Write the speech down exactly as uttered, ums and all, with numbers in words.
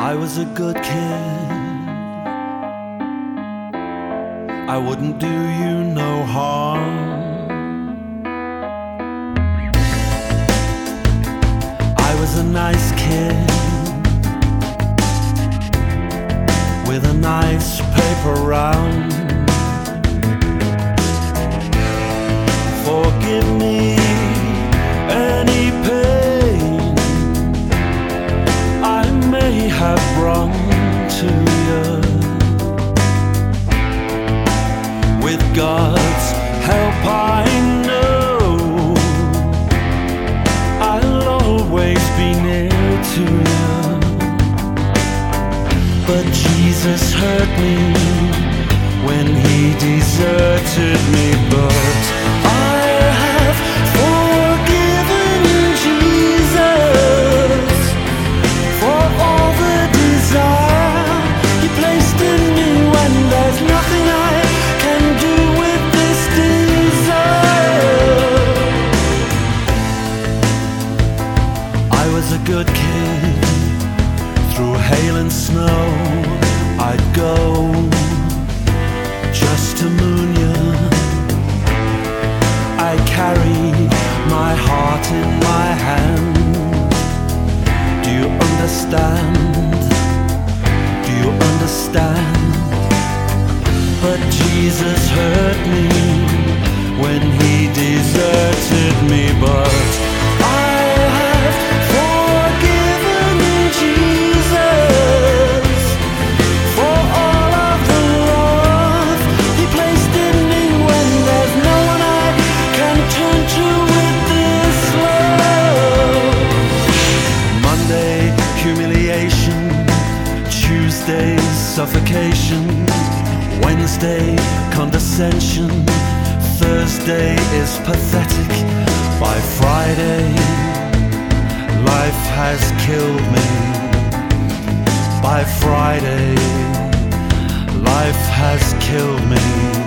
I was a good kid. I wouldn't do you no harm. I was a nice kid with a nice paper round. Forgive me any pain I may have brought to you. With God's help I know I'll always be near to you. But Jesus hurt me when he deserted me. But I have forgiven Jesus for all the desire he placed in me, when there's nothing I can do with this desire. I was a good kid. Through hail and snow I'd go just to moon you. I carried my heart in my hand. Do you understand? Do you understand? But Jesus hurt me when he deserted me. But I have forgiven Jesus for all of the love he placed in me, when there's no one I can turn to with this love. Monday, humiliation. Tuesday, suffocation. Wednesday, condescension. Thursday is pathetic. By Friday, life has killed me. By Friday, life has killed me.